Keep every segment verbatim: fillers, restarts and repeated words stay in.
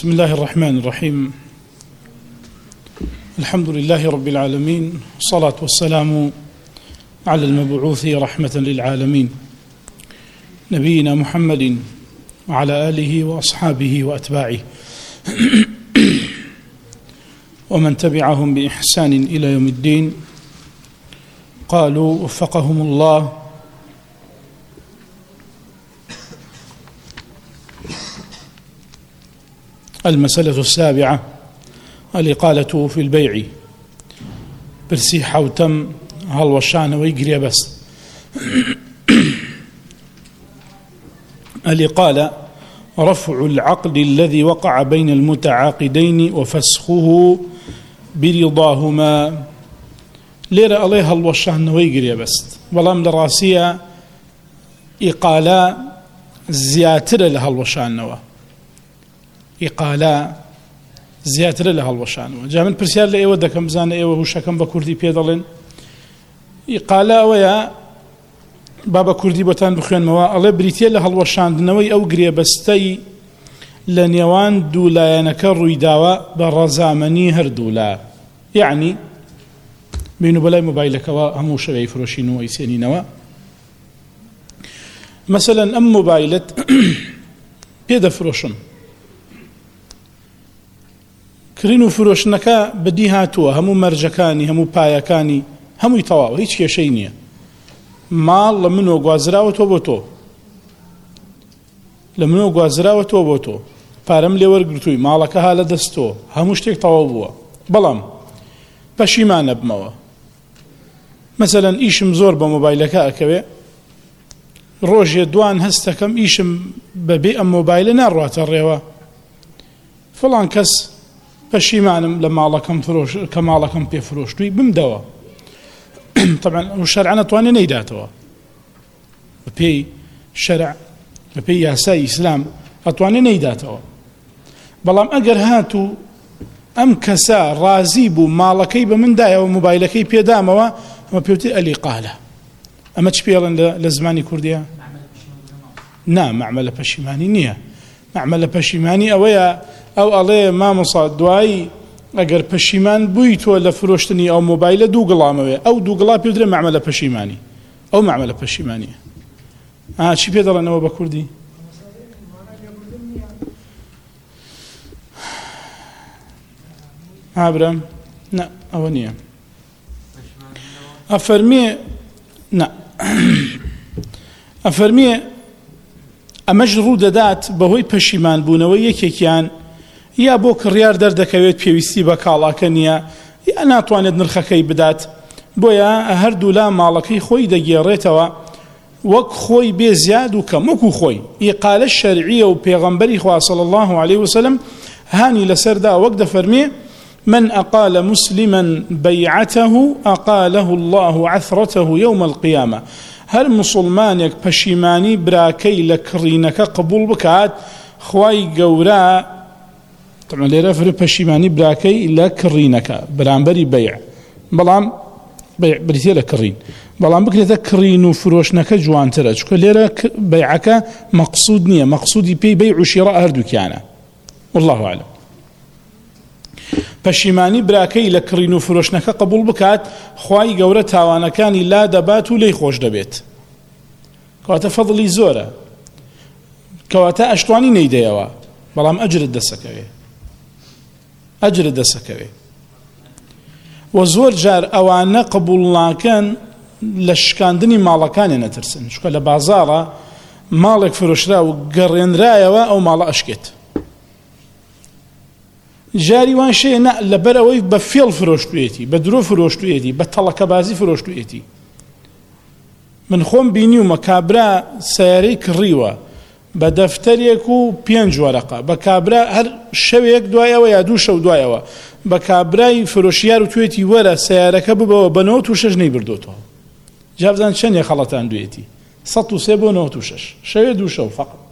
بسم الله الرحمن الرحيم. الحمد لله رب العالمين، والصلاة والسلام على المبعوث رحمة للعالمين نبينا محمد وعلى آله وأصحابه وأتباعه ومن تبعهم بإحسان إلى يوم الدين. قالوا وفقهم الله: المسألة السابعة الإقالة في البيع. برسي حوتم هل وشان ويقري بس. الإقالة رفع العقد الذي وقع بين المتعاقدين وفسخه برضاهما. ليرى عليها الوشان ويقري بس، ولم لراسية إقالة زياتر لها الوشان نوا إقالة زياتر لها الوشان. جاء من برسيال لأيوة دكم زان أيوة وشكم بكردي بيدلين إقالة ويا بابا كردي بوتان بخيان موا الله بريتيا لها الوشان دنوي أو قرية بستي لنيوان دولا ينكر رويداوا برزامني هردولا، يعني بينو بلاي موبايلك وهمو شبعي فروشينو ويسيني نوا. مثلا أم موبايلة بيدا فروشن كرينو فروشنكا بدي هاتوا همو مرجكاني همو بايكاني همو يتواو هيش كي شيء مال لمنو غوازراو تو بوتو لمنو غوازراو تو بوتو پارم لي ورغرتوي مالك حاله دستو همو شتيك تواو بو بلام پشيمان بموا. مثلا ايشم زور بموبايلك اكوي روجي دوان هستكم ايشم ببيئة موبايل ناروات الريوة فلان كس پشیمانم لمالكم فروش كمالكم بيفروش توي بمدوا. طبعا الشرع نتواني نيداتوا بي شرع بي ياساي اسلام اتواني نيداتوا بلام اگر هاتو ام كسا رازيبو مالكي بمن دايا وموبايلكي بيداموا ما بيوتي الإقالة. اما تشبيلا لزماني كرديا نعم معمل پشیمانی نيه معمل پشیمانی اويا او الله ما مصاد دواي اگر پشیمان بويت ولا فروشتني او موبايل دو قلامه او دو قلا بيدر معمل پشیمانی او معمل پشیمانی. اه شي بيدر انا وبكردي ابرام لا اونيه افرمي لا افرمي امجرو ددات بهوي پشیمان بونوي یکیان یا بۆ کڕیار دەردەکەوێت پێویستی بە کاڵاکە نییە یا ناتوانێت نرخەکەی بدات بۆیە هەردوو لا ماڵەکەی خۆی دەگێڕێتەوە وەک خۆی بێ زیاد و کەم وەکو خۆی. ئیقالە شەرعیە و پێغەمبەری خوا صلی الله عليه وسلم هانی لەسەردا وەک دەفەرمێ: من أقال مسلما بيعته أقاله الله عثرته يوم القيامة. هر مسلمانێک پەشیمانی براکەی لە کڕینەکە قبول بکات خوای گەورە طبعا ليرة فرق پشیمانی براكي لا كرينك برانبري بيع بلام بيع بريتي لا كرين بلام بكريتا كرين وفروشنك جوانترا شكو ليرة بيعك مقصود نية مقصودي بي بيع وشراء هردو كيانا والله أعلم. پشیمانی براكي لا كرين وفروشنك قبول بكات خواي قورة تاوانا كاني لا دباتو لي خوش دبيت كواتا فضلي زورة كواتا أشتواني نيديوا بلام أجر الدسكوي أجر الدسكوي. وزور جار أوانا قبولنا كان لشكاندني مالكان نترسن شكو لبازارة مالك فروشرا وقرين رايوا أو مال أشكت جاري وان شيء نا لبروي بفيل فروشتويتي بدرو فروشتويتي بطلق بازي فروشتويتي من خوم بينيو مكابرا سياريك الريوة بدفتريك و بينج ورقة بكابرا هر شويك دوايا ويا دو شو دوايا بكابراي فروشيار تويتي ورا سيارك ببا بنوت وشش نيبردوتو جابزان شن يخلطان دويتي سطو سيبو نوت وشش شوي دو شو فقط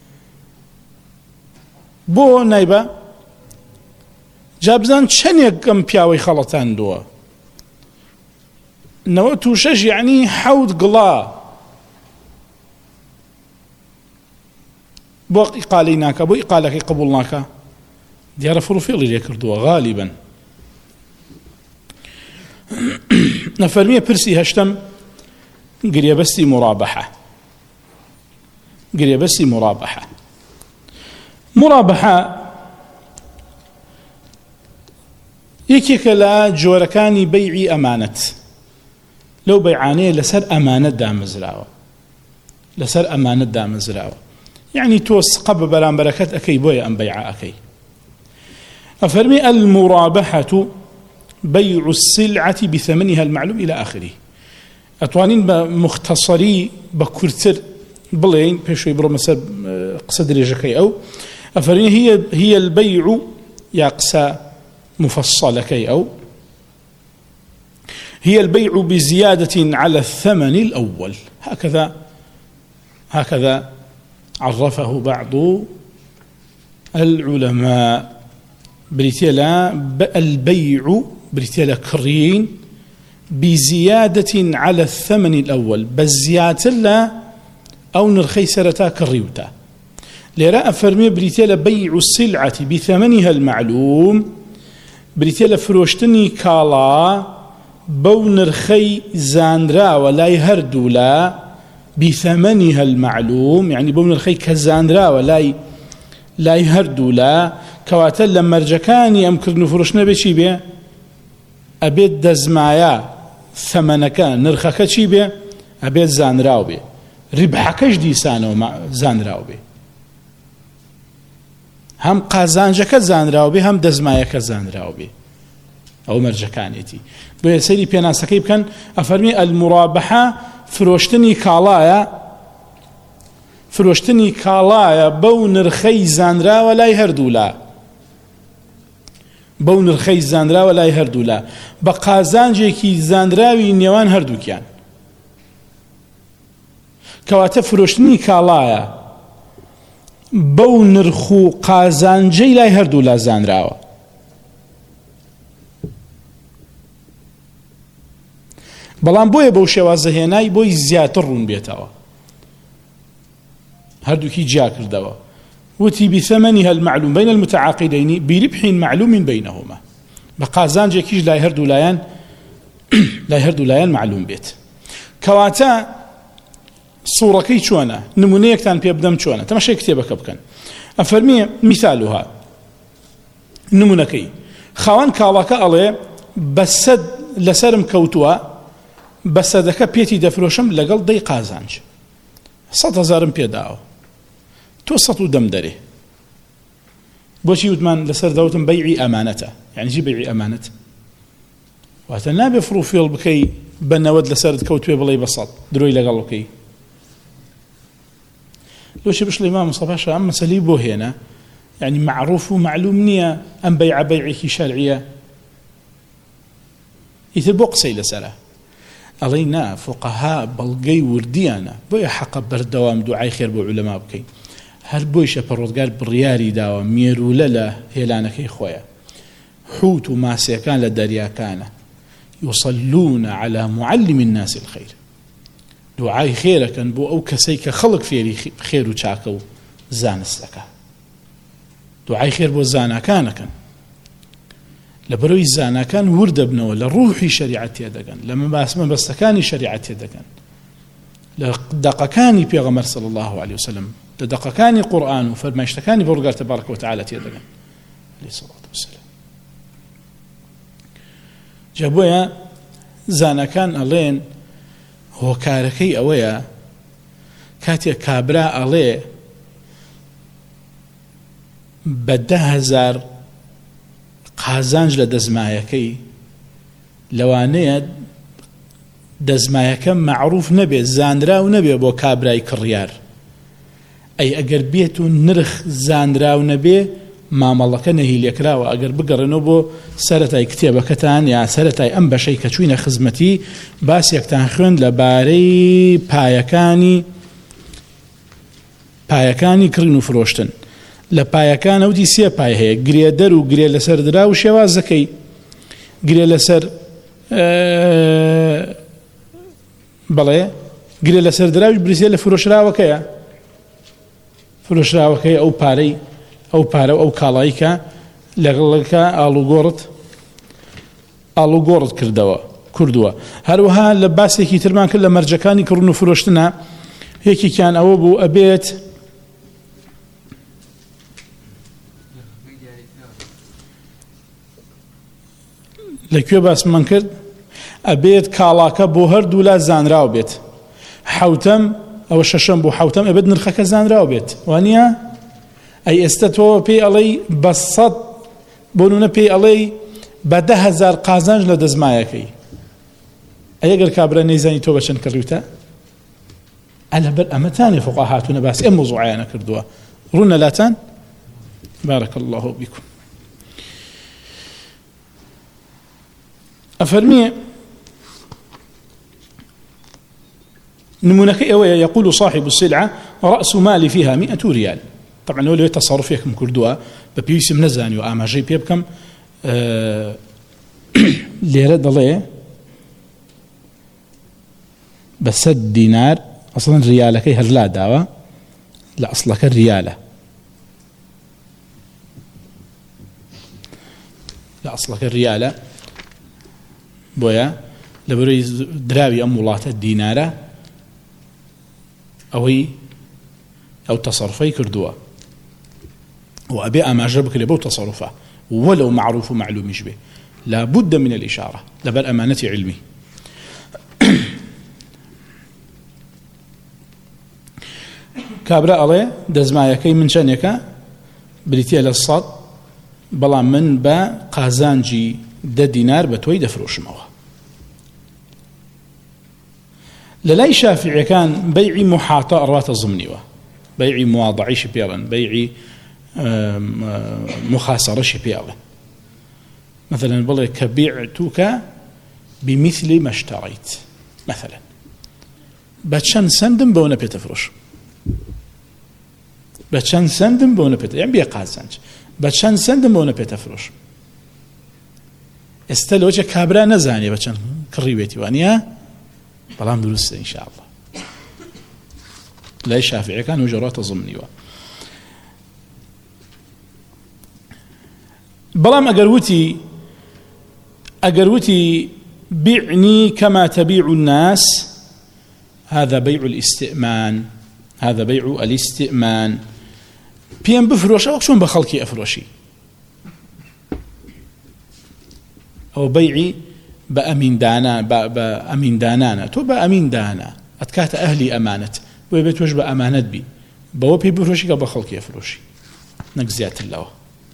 بو نايبا جابزان شن يقم بياوي خلطان دوا نوت وشش يعني حوض قلا بو إقاليناك بو إقالك قبولناك دیارە فڕوفێڵی لێ کردووە غالیبەن. نەفەرمیە پرسی هەشتم گرێبەستی مڕابەحە. گرێبەستی مڕابەحە مڕابەحە یەکێکە لە جۆرەکانی بەیعی ئەمانەت. لەو بەیعانەیە لەسەر ئەمانەت دامەزراوە لەسەر ئەمانەت دامەزراوە یعنی تۆ سقە بە بەرامبەرەکەت ئەەکەی بۆیە ئەم بەیعە ئەەکەی. ئەفەرمی المڕابەحەة بيع السلعة بثمنها المعلوم إلى آخره. أتوانين بمختصري بكرتر بلين بيشوي برو مثلا قصة درجكي أو أفرين هي هي البيع يقصى مفصلة كي أو هي البيع بزيادة على الثمن الأول. هكذا هكذا عرفه بعض العلماء. بريتيلا البيع بريتيلا كرين بزيادة على الثمن الأول بزيادة لا أو نرخي سرتا كريوتا. لراء فرمي بريتيلا بيع السلعة بثمنها المعلوم بريتيلا فروشتني كالا بو نرخي زاندرا ولا يهردولا بثمنها المعلوم يعني بو نرخي كزاندرا ولا لا يهردولا كواتل لما رجكاني أمكر نفروشنا بشي بيه أبيت دزمايا ثمنكان نرخك شي بيه أبيت زانراو بيه ربحكش ديسانو زانراو بيه هم قازانجك زانراو بيه هم دزمايك زانراو بيه أو مرجكانيتي بيه سيري بينا سكيب كان أفرمي المرابحة فروشتني كالايا فروشتني كالايا بو نرخي زانرا ولا يهردولا بو نرخي زانرا ولا يهردولا بقازانجيكي زانراوي نيوان هردوكيان كواتا فروشتني كالايا بو نرخو قازانجي لا يهردولا زانراوا بەڵام بۆیە بەو شێوازە هێنای بۆی زیاتر ڕوون بێتەوە هەردووکی جیا کردەوە وتی بثمنها المعلوم بين المتعاقدين بربح معلوم بينهما بقازانجێکیش لای هەردوو لایەن لای هەردوو لایەن معلوم بێت کەواتە سوورەکەی چۆنە نمونەیەکتان پێ بدەم چۆنە تەماشای کتێبەکە بکەن ئەفەرمیە مثالها نمونەکەی خاوەن کاڵاکە ئەڵێ بەسەد لەسەرم کەوتووە بەسەدەکە پێتی دەفرۆشم لەگەڵ دەی قازانج سەد هەزارم پێداوە تۆ سەد و دەم دەرێ بۆچی وتمان لەسەر دەوتم بەیعی ئەمانەتە یعنی چی بەیعی ئەمانەت واتە نابێ فڕوفێڵ بکەی بە نەوەت لەسەرت کەوت پێ بڵێ بە سەد درۆی لەگەڵ بکەی لۆشی بشڵی مام مستەفا ئەم مەسەلەی بۆ هێنا یعنی معروف و معلوم نییە ئەم بەیعە بەیعێکی شەرعیە ئیتر بۆ قسەی لەسەرە ئەڵێی نا فقەها بەڵگەی وردیانە بۆیە حەقە بەردەوام دوعای خێر بۆ عولەما بکەین هەر بۆیشە پەڕۆزگار بڕیاری داوە مێرولە لە هێلانەکەی خۆیە حوت و ماسیەکان لە دەریاکانە یوصلون على معلم الناس الخير دوعای خێرەکەن بۆ ئەو کەسەی کە خەڵک فێری خێر و چاکە و زانستەکە دوعای خێر بۆ زاناکانەکەن لەبەرەوەی زاناکان وردەبنەوە لە ڕوحی شەریعەت تێدەگەن لە مەبەستەکانی شەریعەت تێدەگەن لە دەقەکانی پێغەمبەر صلی الله عليه وسلم لە دەقەکانی قورئان و فەرمایشتەکانی پەروەردگار تەبارەکە و تەعالە تێدەگەن عەلەیهی سەڵاتو وەسەلام جا بۆیە زاناکان ئەڵێن هۆکارەکەی ئەوەیە کاتێک کابرا ئەڵێ بە دە هەزار قازانج لە دەزمایەکەی لەوانەیە دەزمایەکە معروف نەبێ زانراو نەبێ بۆ کابرای کڕیار ئەی ئەگەر بێت و نرخ زانراو نەبێ مامەڵەکە نەهیلێکراوە ئەگەر بگەڕێنەوە بۆ سەرەتای کتێبەکەتان یا سەرەتای ئەم بەشەی کە چوینە خزمەتی باسێکتان خوێن لەبارەی پایەکانی پایەکانی کڕین و فرۆشتن لە پایەکانە وتی سێ پای هەیە گرێدەر و گرێ لەسەر درا و شێوازەکەی گرێ لەسەر بەڵێ گرێ لەسەر دراوی بریسێ لە فرۆشراوەکەیە فرۆشراوەکەی ئەو پارەی ئەو پارە ئەو کاڵایی کە لەگەڵەکە ئاڵوگۆڕت ئاڵوگۆڕت کردەوە کوردووە. هەروەها لە باسێکی ترمان کرد لە مەرجەکانی کڕن و فرۆشتنە، یەکێکیان ئەوە بوو ئەبێت لەکوێ باسمان کرد ئەبێت کاڵاکە بۆ هەردوو لا زانراو بێت. حوتەم ئەوە شەشەم بۆ حوتەم ئەبێت نرخەکە زانراو بێت، وانە؟ ئەی ئێستا تۆ پێی ئەڵەی بە سەد بۆ نمونە پێی ئەڵەی بە دە هەزار قازانج لە دەزمایەکەی، ئەگەر کابرا نەیزانی تۆ بە چەند کڕیوتە؟ ئەلەبەر ئەمەتانێ فوقا هاتوونە باسی ئەم مۆزوعیانە کردووە. ڕوونە لاتان؟ بارك الله بكم. أفرمي نمونك أوي يقول صاحب السلعة رأس مالي فيها مئة ريال. طبعا هو تصرف يكم كردوها ببيسم نزاني وآما جي بيبكم أه ليرة ضلية بسد دينار أصلا ريالك هل لا دعوة لا أصلك الريالة لا أصلك الريالة بويا لبري دراوي أمولات الدينارة أو هي أو تصرفي كردوا وأبي أما جربك لبو تصرفه ولو معروف ومعلوم يشبه لا بد من الإشارة لبر أمانة علمي. كابرا الله دزمايكي من شانيكا بريتيا للصاد بلا من با قازانجي دا دينار بتوي دفروش موه. للاي شافعي كان بيعي محاطة أروات الضمنيوة، بيعي مواضعي شبيرا، بيعي مخاسرة شبيرا. مثلا بلا كبيعتك بمثل ما اشتريت مثلا باتشان سندم بونا بيتفروش باتشان سندم بونا بيت يعني بيا قازانج باتشان سندم بونا بيتفروش استلوجه كابرا نزاني باتشان كريبيتي وانيا بلام درسته إن شاء الله. لا الشافعي كان وجرات ضمني بلام أقروتي أقروتي بعني كما تبيع الناس هذا بيع الاستئمان، هذا بيع الاستئمان. بيان بفروش أو شون بخلقي أفروشي أو بيعي بأمين دانا بأمين دانانا تو بأمين دانا أتكات أهلي أمانة ويبيت وش بأمانة بي بوبي بفروشي قبل خلقي أفروشي نقزيات الله.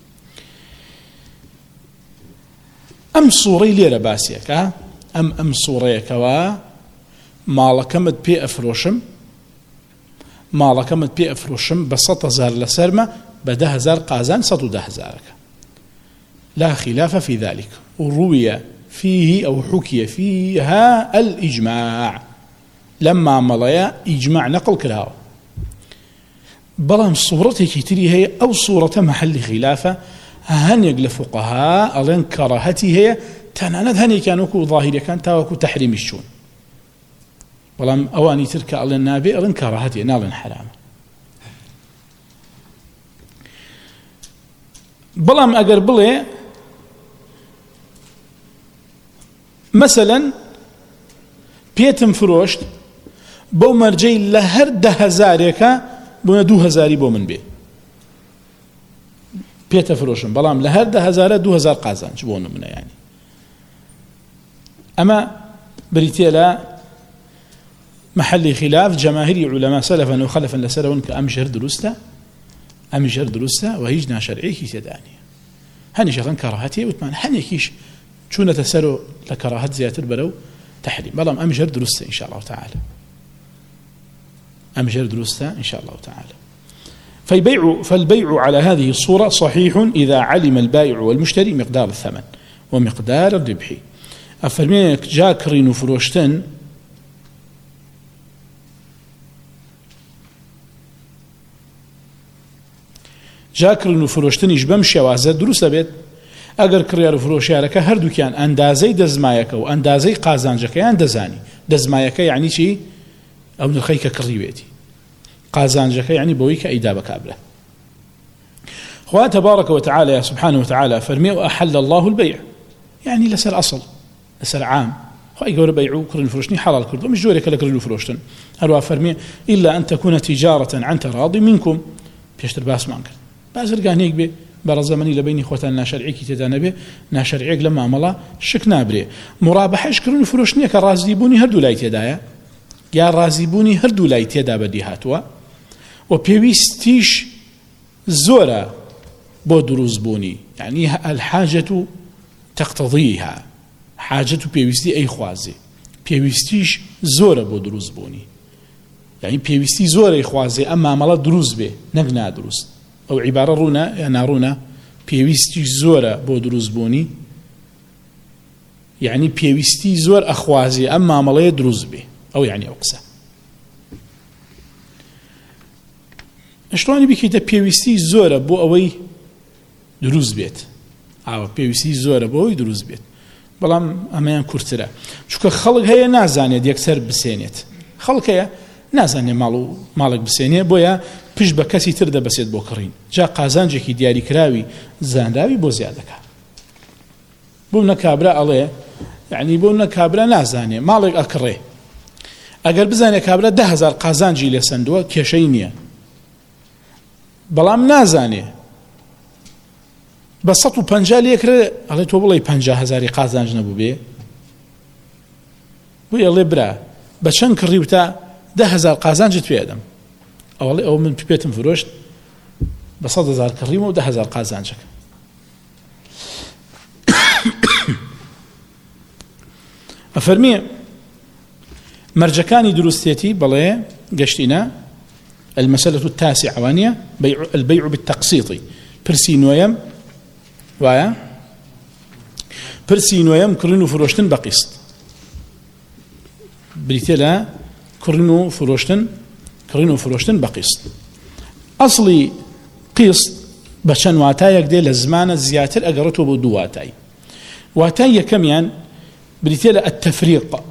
أم صوري ليرة باسيك أم أم صوري كوا مالك مد بي أفروشم مالك مد بي أفروشم بسط هزار لسرمة بده هزار قازان سطو ده هزارك لا خلاف في ذلك. وروي فيه أو حكي فيها الإجماع لما مضى إجماع نقل كراو. بلام صورته كتير هي أو صورة محل خلافة هن يقل فقهاء ألين كراهتي هي تناند هني كانوا كو ظاهري كان تاوكو تحريم الشون بلام أواني ترك ألين نابي ألين كراهتي نالين حرام. بلام أقر بلي مثلا بيتم فروشت بو مرجي لهر ده هزاريكا بونا دو هزاري بو من بي بيت فروشن بلام لهر ده هزاره دو هزار قازانج بو من يعني. أما بريتيلا محل خلاف جماهيري علماء سلفا وخلفا لسلفا كأمجر درسته أمجر درسته وهيجنا شرعي كي تداني هني شغلان كراهتي وتمان هني كيش شو نتسروا لكراهات زيادة برو تحريم بلام أمجر درسته إن شاء الله تعالى أمجر درسته إن شاء الله تعالى. فالبيع, فالبيع على هذه الصورة صحيح إذا علم البائع والمشتري مقدار الثمن ومقدار الربح. أفرميك جاكرين وفروشتن جاكرين وفروشتن يجبم شوازة دروسة بيت ئەگەر کڕیار و فرۆشیارەکە هەردووکیان ئەندازەی دەزمایەکە و ئەندازەی قازانجەکەیان دەزانی. دەزمایەکە یعنی چی؟ ئەو نرخەی کە کڕیوێتی، قازانجەکە یعنی بەوەی کە ئەیدا بە کابرا. خوا تبارك وتعالى سبحانه وتعالى فرمي وأحل الله البيع يعني لسر أصل لسر عام خوا يقول بيعوا كرن فروشني حلال كردو مش جوري كلا كرن فروشتن هلوا فرمي إلا أن تكون تجارة عن تراضي منكم بيشتر باس مانكر بازر قان هيك بي برا زمني لبيني خوتان ناشرعي كي تدانا بي ناشرعي لما عملا شك نابري مرابحة كرن فروشني كرازيبوني هردو لاي تدايا يا رازيبوني هردو لاي تدا بدي هاتوا وبيويستيش زورا بو دروز بوني يعني الحاجة تقتضيها حاجة بيويستي أي خوازي بيويستيش زورا بو دروز بوني يعني بيويستي زورا أي خوازي أما عملا دروز بي نقنا دروز أو عبارة رونا يعني رونا بيويستيش زورا بو دروز بوني يعني بيويستي زور أخوازي أما عملا دروز بي أو يعني أقسى شلوني بكيتا بيويستي زورا بو أوي دروز بيت أو بيويستي زورا بو أوي دروز بيت بلام أميان كورترا شوكا خلق هيا نازانية ديكسر بسينيت خلق هيا نازانية مالو مالك بسينية بويا پیش بە کەسی تر دەبەسێت بۆ کڕین جا قازانجێکی دیاریکراوی زانراوی بۆ زیادەکە بۆ منە کابرا ئەڵێ یعنی بۆ منە کابرا نازانێ ماڵێک ئەکڕێ ئەگەر بزانێ کابرا ده هەزار قازانجی لێ سندووە کێشەی نییە بەڵام نازانێ بە سەد و پەنجا لێکرێ ئەڵێ تۆ بڵێ پەنجا هەزاری قازانج نەبوو بێ بۆ ئەڵێ برا بە چەند کڕیوتە ده هەزار قازانجت پێدەم أولي أو من بيتم فروشت بصد هزار كريمة وده هزار قازانجك أفرمي مرجكاني دروستيتي بلي قشتنا المسألة التاسعة وانية بيع البيع بالتقسيط برسين ويم وايا برسين ويم كرينو فروشتن بقسط بريتلا كرينو فروشتن كرينو فروشتن بقسط أصلي قسط بشان واتايك دي لزمان زياتر أقرته بدو واتاي واتاي كميان بريتلا التفريق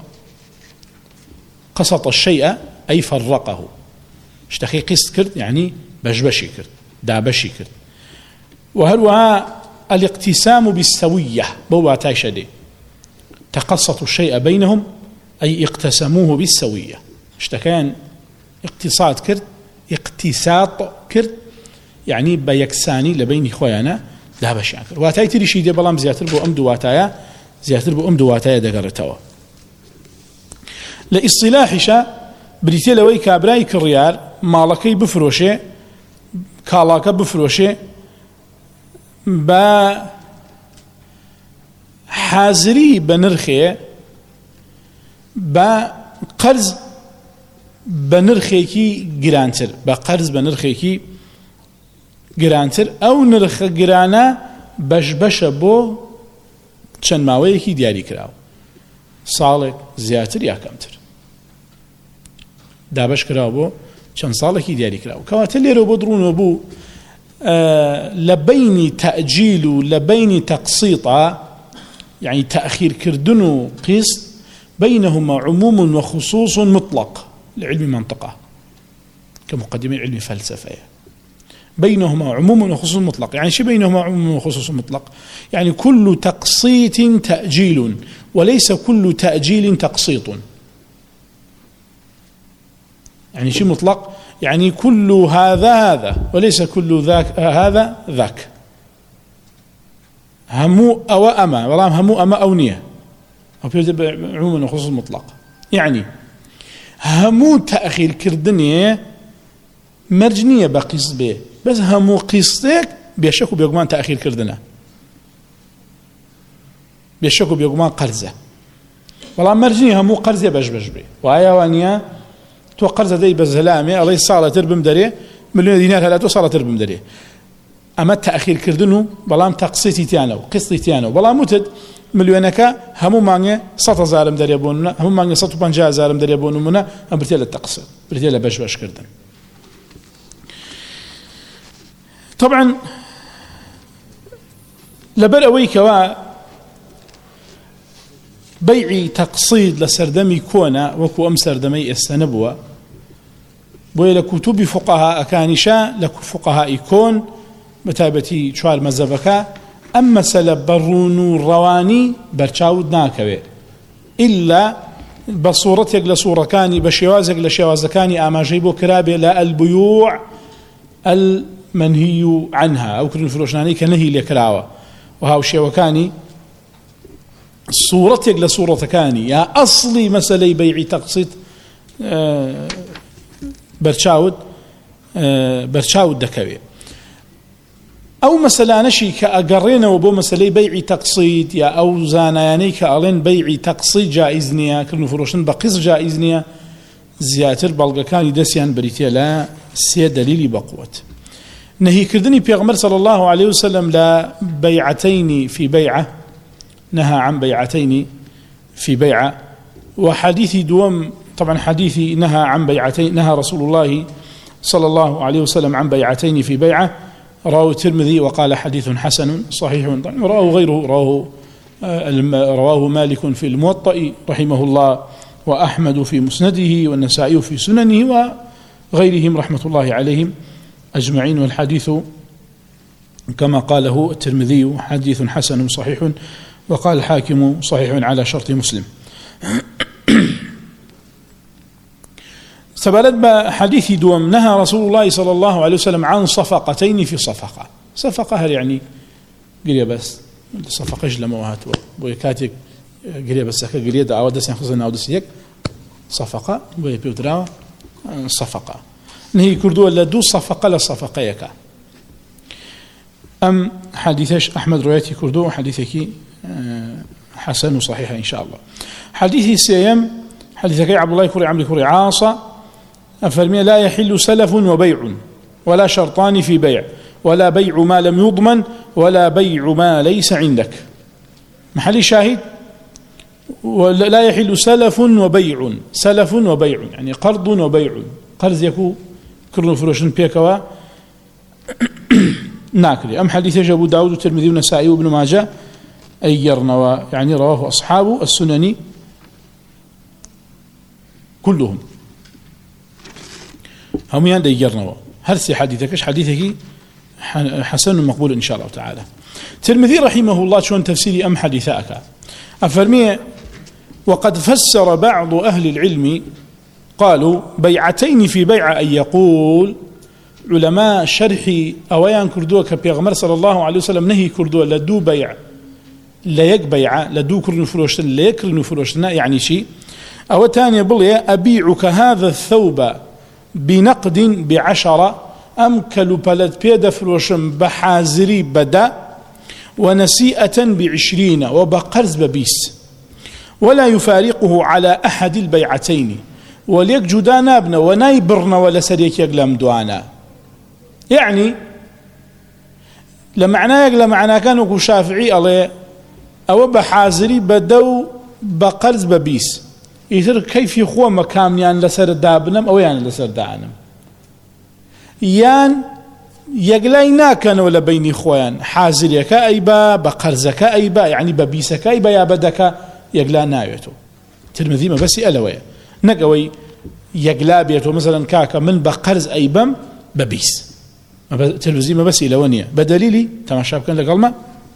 قسط الشيء أي فرقه اشتخي قسط كرت يعني بشبشي كرت دابشي كرت وهلوها الاقتسام بالسوية بواتاي شدي تقسطوا الشيء بينهم أي اقتسموه بالسوية اشتكان اقتصاد كرت اقتصاد كرت يعني بيكساني لبين خويانا لا باش يعني واتاي تري شي دي بلام زياتر بو ام دواتايا زياتر بو ام دواتايا دغرتوا لاصطلاحشا بريتي لوي كابراي كريار مالكي بفروشه كالاكا بفروشه با حازري بنرخي با قرض بنرخيكي جرانتر بقرض بنرخيكي جرانتر او نرخ جرانا بش بش بو چند ماوەیەکی دیاری کراوە ساڵێک زیاتر یا کەمتر دابش کراوە بۆ چەند ساڵێکی دیاری کراوە کەواتە لێرە بۆ دڕونەوە بوو لە بەینی تەئجیل و لە بەینی تەقسیطە يعني تأخير كردن وقسط بينهما عموم وخصوص مطلق لعلم منطقة كمقدمة علم فلسفة بينهما عموم وخصوص مطلق يعني شو بينهما عموم وخصوص مطلق يعني كل تقسيط تأجيل وليس كل تأجيل تقسيط يعني شو مطلق يعني كل هذا هذا وليس كل ذاك هذا ذاك همو أو أما والله همو أما أو نية أو عموما وخصوص مطلق يعني همو تأخير كردنية مرجنية بقسط به بس همو قسطك بيشكو بيقمان تأخير كردنا بيشكو بيقمان قرزة والله مرجنية همو قرزة بش بش به وآيا وانيا تو قرزة دي بزلامي الله صالة تربم دري مليون دينار هلا تو صالة تربم دري أما التأخير كردنو بلام تقسيطي تيانو قسطي تيانو بلام متد مليونك همو مانجي سطة زارم دري بوننا همو مانجي سطة بانجا زارم دري بوننا أم برتيلا التقسيط برتيلا بش بش كردن طبعا لبر أويكوا بيعي تقصيد لسردمي كونا وكو أم سردمي استنبوا بوي لكتب فقهاء كانشا لكو فقهاء يكون متابەتی چوار مەزەبەکە ئەم مەسەلە بەڕوون و ڕەوانی بەرچاوت ناکەوێت ئیلا بە سوورەتێک لە سوورەکانی بە شێوازێک لە شێوازەکانی ئاماژەی بۆ کرابێ لە ئەلبویوع المنهی عنها ئەو کردن فرۆشتنانەی کە نەهی لێکراوە و هاوشێوەکانی سوورەتێک لە سوورەتەکانی یا ئەسڵی مەسەلەی بەیعی تەقسیط بەرچاوت بەرچاوت دەکەوێت ئەو مەسەلانەشی کە ئەگەڕێنەوە بۆ مەسەلەی بەیعی تەقسیط یا ئەو زانایانەی کە ئەڵێن بەیعی تەقسیط جائز نییە کردن و فرۆشتن بە قسط جائز نییە زیاتر بەڵگەکانی دەستیان بریتە لە سێ دلیلی بەقوت نهيكردني بيغمر صلى الله عليه وسلم لا بيعتين في بيعة نهى عن بيعتين في بيعة وحديث دوم طبعا حديثي نهى عن بيعتين نهى رسول الله صلى الله عليه وسلم عن بيعتين في بيعة رواه الترمذي وقال حديث حسن صحيح رواه غيره رواه رواه مالك في الموطأ رحمه الله وأحمد في مسنده والنسائي في سننه وغيرهم رحمة الله عليهم أجمعين والحديث كما قاله الترمذي حديث حسن صحيح وقال الحاكم صحيح على شرط مسلم ثبلت بحديث دوم نهى رسول الله صلى الله عليه وسلم عن صفقتين في صفقة صفقة هل يعني قرية بس صفقة جلما وهاتوا ويكاتك قرية بس قرية دعوة دسين خصنا أو دسيك صفقة ويبيوترا صفقة نهي كردوا لدو صفقة لصفقيك أم حديثش أحمد روايتي كردوا حديثك حسن وصحيح إن شاء الله حديثي سيم حديثك عبد الله كري عمرو كري عاصة أفرمي لا يحل سلف وبيع ولا شرطان في بيع ولا بيع ما لم يضمن ولا بيع ما ليس عندك محل شاهد ولا يحل سلف وبيع سلف وبيع يعني قرض وبيع قرض يكون كرن فروشن بيكوا ناكري أم حديث أبو داود والترمذي والنسائي وابن ماجه أيرنا يعني رواه أصحاب السنن كلهم هم يعني أيرنا هرسي حديثك حديثك حسن مقبول إن شاء الله تعالى الترمذي رحمه الله شون تفسيري أم حديثك أفرمي وقد فسر بعض أهل العلم قالوا بيعتين في بيعة أن يقول علماء شرحي أويان كردوه كبيغمر صلى الله عليه وسلم نهي كردوه لدو بيع لا يك بيعة لدو كرن فروشتن لا يكرن فروشتن يعني شيء أو تاني بلي أبيعك هذا الثوب بنقد بعشرة أمكل بلد بيد فروشن بحازري بدا ونسيئة بعشرين وبقرز ببيس ولا يفارقه على أحد البيعتين وليك جدانا ابن ونايبرنا ولا سريك يقلم دوانا يعني لمعنى يقلم معنى كانوا شافعي الله أو بحازري بدو بقرز ببيس يتر كيف يخوى مكام يان لسر دابنم أو يان لسر دانم يان يقلينا كان ولا بيني خوان حازريك أيبا بقرزك أيبا يعني ببيسك أيبا يا بدك يقلانا يتو ترمذي ما بس ألوية نقوي يقلابيته مثلا كاكا من بقرز أيبم ببيس تلفزي ما بس إلوانية بدليلي تماشى كان لقلمة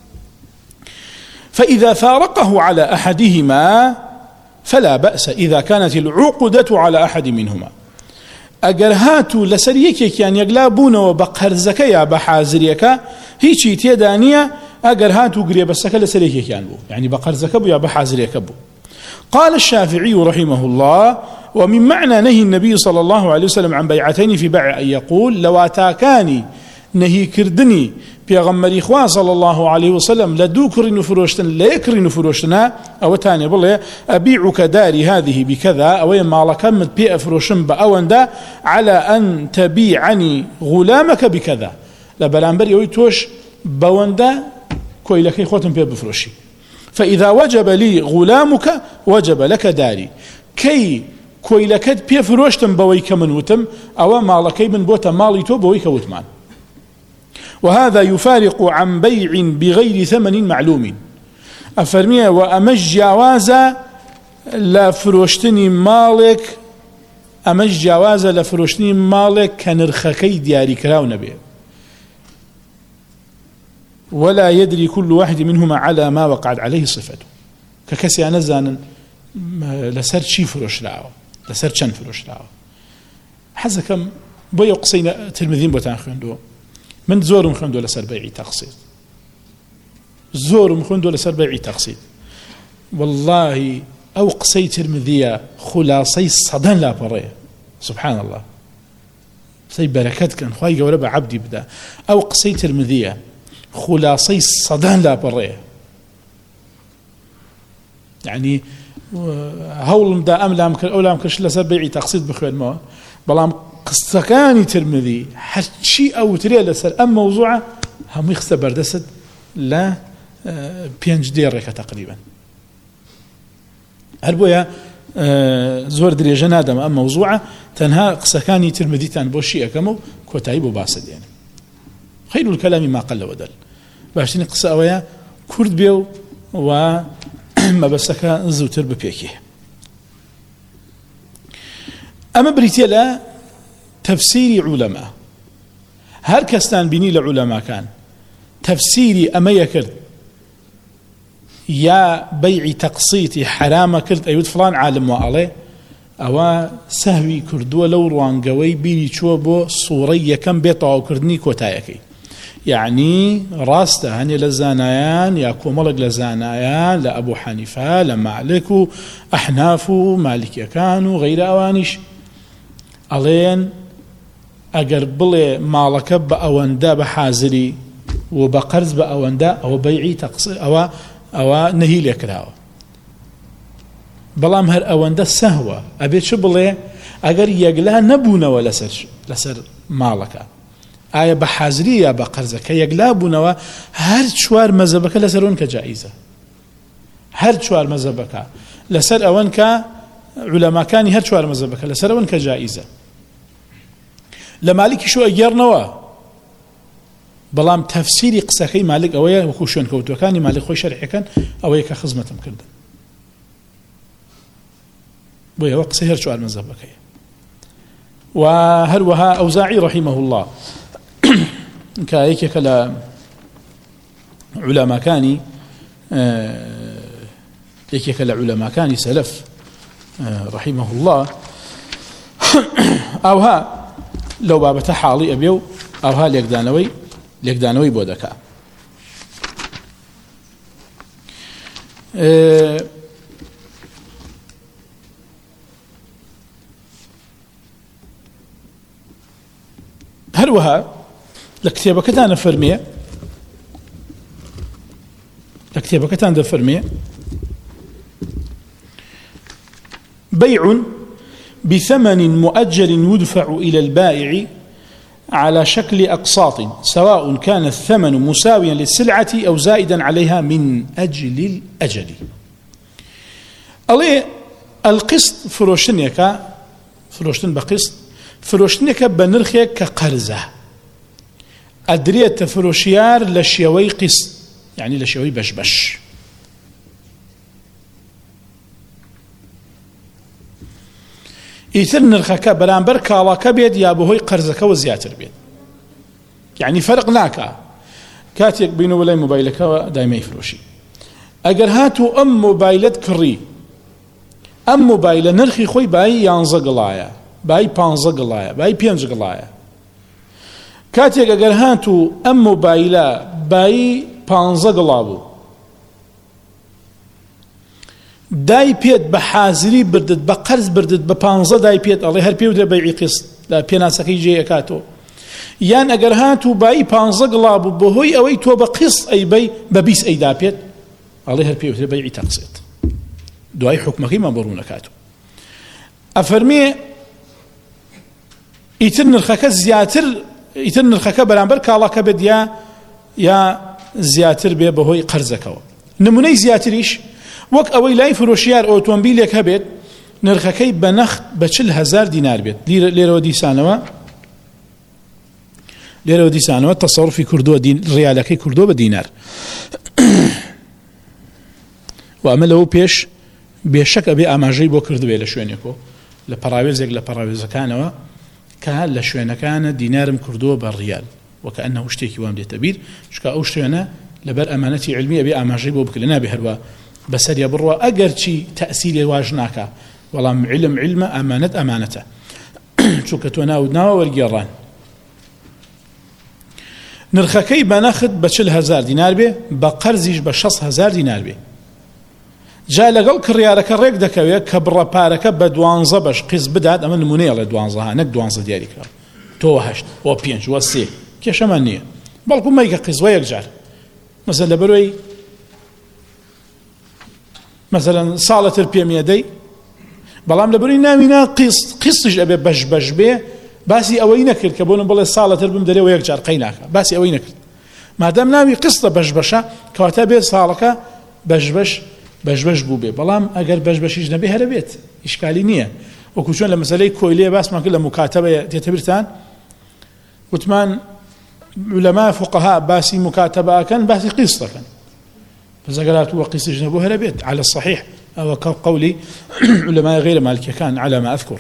فإذا فارقه على أحدهما فلا بأس إذا كانت العقدة على أحد منهما أجرهاتو لسريك كان يقلابون وبقرزك يا بحازريك هيشي تيدانية أجرهاتو قريب السكة لسريك كان بو يعني بقرزك بو يا بحازريك بو قال الشافعي رحمه الله ومن معنى نهي النبي صلى الله عليه وسلم عن بيعتين في بيع أن يقول لو أتاكاني نهي كردني بيغمر إخوان صلى الله عليه وسلم لدوكر نفروشتن لا يكر نفروشتنا أو تاني بالله أبيعك داري هذه بكذا أو يما لكمت بيع فروشن بأوندا على أن تبيعني غلامك بكذا لبلانبر يويتوش بوندا كويلك إخوتن بيع بفروشي فإذا وجب لي غلامك وجب لك داري كي كويلكت بي فروشتم بويك من وتم أو مالكي من بوتا ماليتو بويك وتمان وهذا يفارق عن بيع بغير ثمن معلوم أفرمي وأمج جوازا لفروشتني مالك أمج جوازا لفروشتني مالك كنرخكي دياري كراو نبي ولا يدري كل واحد منهما على ما وقعت عليه صفته ككسي أنا زان لسر شي فروش لاو لسر شن فروش لاو حزكم بو يقصينا تلمذين بوتان خندو من زور مخندو لسر بيعي تقسيط زور مخندو لسر بيعي تقسيط والله أو قصي ترمذية خلاصي صدن لا بريه سبحان الله سي بركات كان خواهي قولة عبدي بدا أو قصي ترمذية خلاصي صدن لا بريه يعني هول مدا أم لام كر أو لام كرش لسر بيعي تقسيط بخير ما بلام قصتكاني ترمذي حتشي أو تري لسر أم موضوعة هم يخسبر دسد لا بينج ديرك تقريبا هربويا زور دريجة نادم أم موضوعة تنها قصكاني ترمذيتان بوشي أكمو كوتايب وباسد يعني خير الكلام ما قل ودل باشتني قصة أويا كرد بيو وما بسكا زوتر ببيكي أما بريتيلا تفسيري علماء هر كستان بني لعلماء كان تفسيري أما يكرد يا بيع تقسيطي حرام كرد أيود فلان عالم وعليه أو سهوي كردو لو روانقوي بيني شوبو صورية كم بيطعو كردني كوتايكي يعني راسته هني لزانايان يا كوملق لزانايان لأبو حنيفة لمالك أحناف مالك كانوا غير أوانش ألين أقر بلي مالك بأوندا بحازري وبقرز بأوندا أو بيعي تقسيط أو أو نهي لكراو بلام هر أوندا سهوة أبيت شو بلي أقر يقلا نبونا ولا سر لسر مالك آية بحازرية بقرزك يقلا بونا هر شوار مذهبك لسرون كجائزة هر شوار مذهبك لسر أونك علماء كان هر شوار مذهبك لسر أون كجائزة لمالك شو أجرنوا بلام تفسيري قساكي مالك أويا وخوشون كوتوكاني مالك خوي شرحي كان أويا كخزمتهم كردن بويا وقت هر شوار مذهبك وهروها أوزاعي رحمه الله كايك كلا علماء كاني كايك كلا علماء كاني سلف رحمه الله أوها لو بابته حالي أبيو أوها ليقدانوي ليقدانوي بودكا أه هروها لكتابك تانا فرمية لكتابك تانا فرمية بيع بثمن مؤجل يدفع إلى البائع على شكل أقساط سواء كان الثمن مساويا للسلعة أو زائدا عليها من أجل الأجل ألي القسط فروشنيك فروشتن بقسط فروشنيك بنرخيك كقرزة أدريت فروشيار لشيوي قسط يعني لشيوي بشبش يثر نرخك برانبر كالاك بيد يا بهوي قرزك وزياتر بيد يعني فرق ناكا كاتيك بينو ولا موبايلك دايما يفروشي اگر هاتو ام موبايلت كري ام موبايل نرخي خوي باي يانزقلايا باي بانزقلايا باي بينزقلايا كاتيك اگر هاتو ام موبايلا باي بانزقلابو داي بيت بحازري بردت بقرز بردت بپانزه داي بيت الله هر بيودر بيعي قسط لا بيناسكي جي اكاتو يان اگر هاتو باي پانزه قلابو بهوي اوي تو بقسط اي بي ببيس اي دا بيت الله هر بيودر بيعي تقسط دواي حكمكي ما برونكاتو افرمي يتن الخك زياتر يتن الخك برانبر كالا كبد يا يا زياتر بي بهوي قرزكو نموني زياتريش وك أوي لاي فروشيار أوتومبيلك هبت نرخكي بنخ بشل هزار دينار بيت ليرة ودي سانوا ليرة ودي سانوا تصرف في كردو دين ريالكي كردو بدينار وعمله بيش بيشك أبي أماجي بو كردو بيلا شوينيكو لبراويزك لبراويز كانوا كان لشوينة كان دينار كردو بالريال وكأنه اشتكي وام دي تبير شكا أوشتينا لەبەر ئەمانەتی علمیە بێ ئاماژەی بۆ بکرێ نابێ هەروە بەسەریە بڕوە ئەگەر چی تەئسیری واژ ناکە وەڵام علم علمە ئەمانەت ئەمانەتە چونکە تۆ ناود ناوە وەرگێڕان نرخەکەی بەنەخت بە چل هەزار دینار بێ بە قەرزیش بە شەست هەزار دینار بێ جا لەگەڵ کڕیارەکە ڕێک دەکەوێت کە بڕە پارەکە بە دوانزە بەش قیز بدات ئەمە نمونەیە لە دوانزەها نەک دوانزە دیاری کرا تۆ هەشت وە پێنج وە سێ کێشەمان نییە بەڵکو مەیکە قیزوە یەکجار مەسەن لە بەرۆی مەسەلەن ساڵەتر پێمیەدەی بەڵام لە بەرۆی ناوینا قیست قیستش ئەبێ بەش بەش بێ باسی ئەوەی نەکرد کە بۆنم بڵێ ساڵەتر بم دەرێەوە یەکجار قەی ناکە باسی ئەوەی نەکرد مادام ناوی قستە بەش بەشە کەواتە بێت ساڵەکە بەش بەش بەش بەش بوو بێ بەڵام ئەگەر بەش بەشیش نەبێ هەرە بێت ئیشکالی نییە وەکو چۆن لە مەسەلەی کۆیلێ باسمان کرد لە مکاتەبەیە تێتە بیرتان وتمان علەما فقها باسی مکاتەبەکەن باسی قیستەکەن بەس ئەگەر هاتووە قیستش نەبوو هەرە بێت على الصحيح ئەوە قەولی علەمای غەیرە مالکیەکان على ما أذكر